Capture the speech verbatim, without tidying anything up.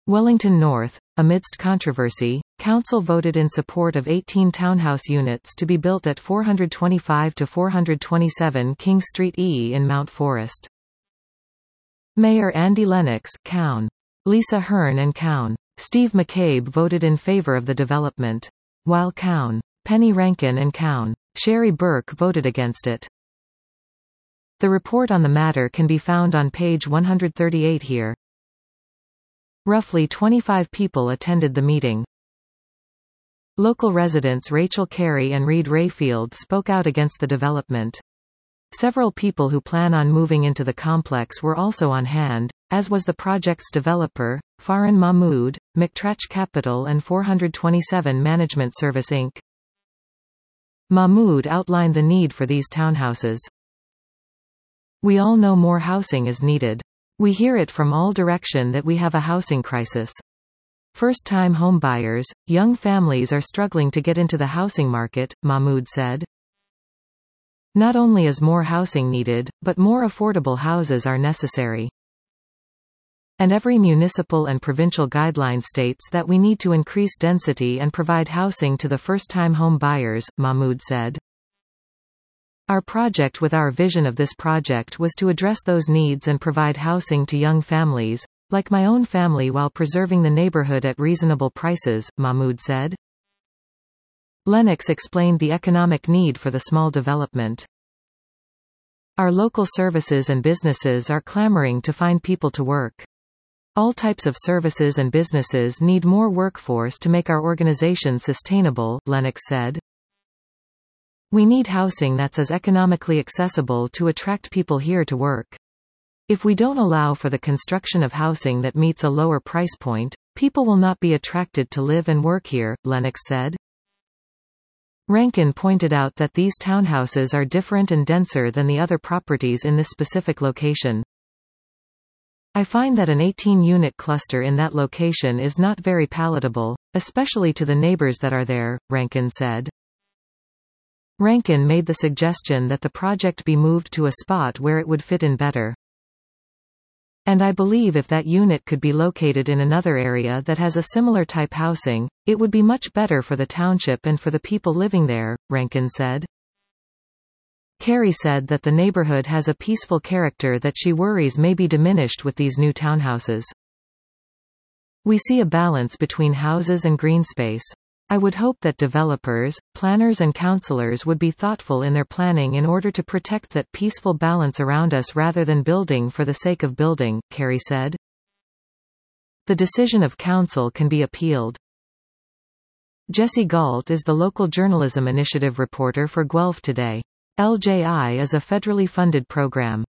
Wellington North. Amidst controversy, Council voted in support of eighteen townhouse units to be built at four twenty-five to four twenty-seven King Street E in Mount Forest. Mayor Andy Lennox, Cown. Lisa Hearn and Cown. Steve McCabe voted in favor of the development. While Cown. Penny Rankin and Cown. Sherry Burke voted against it. The report on the matter can be found on page one hundred thirty-eight here. Roughly twenty-five people attended the meeting. Local residents Rachel Carey and Reed Rayfield spoke out against the development. Several people who plan on moving into the complex were also on hand, as was the project's developer, Farhan Mahmood, McTratch Capital and four twenty-seven Management Service Incorporated. Mahmood outlined the need for these townhouses. We all know more housing is needed. We hear it from all direction that we have a housing crisis. First-time homebuyers, young families are struggling to get into the housing market, Mahmood said. Not only is more housing needed, but more affordable houses are necessary. And every municipal and provincial guideline states that we need to increase density and provide housing to the first-time home buyers, Mahmood said. Our project with our vision of this project was to address those needs and provide housing to young families, like my own family, while preserving the neighborhood at reasonable prices, Mahmood said. Lennox explained the economic need for the small development. Our local services and businesses are clamoring to find people to work. All types of services and businesses need more workforce to make our organization sustainable, Lennox said. We need housing that's as economically accessible to attract people here to work. If we don't allow for the construction of housing that meets a lower price point, people will not be attracted to live and work here, Lennox said. Rankin pointed out that these townhouses are different and denser than the other properties in this specific location. I find that an eighteen-unit cluster in that location is not very palatable, especially to the neighbors that are there, Rankin said. Rankin made the suggestion that the project be moved to a spot where it would fit in better. And I believe if that unit could be located in another area that has a similar type housing, it would be much better for the township and for the people living there, Rankin said. Carey said that the neighborhood has a peaceful character that she worries may be diminished with these new townhouses. We see a balance between houses and green space. I would hope that developers, planners and councillors would be thoughtful in their planning in order to protect that peaceful balance around us rather than building for the sake of building, Carey said. The decision of council can be appealed. Jesse Galt is the local journalism initiative reporter for Guelph Today. L J I is a federally funded program.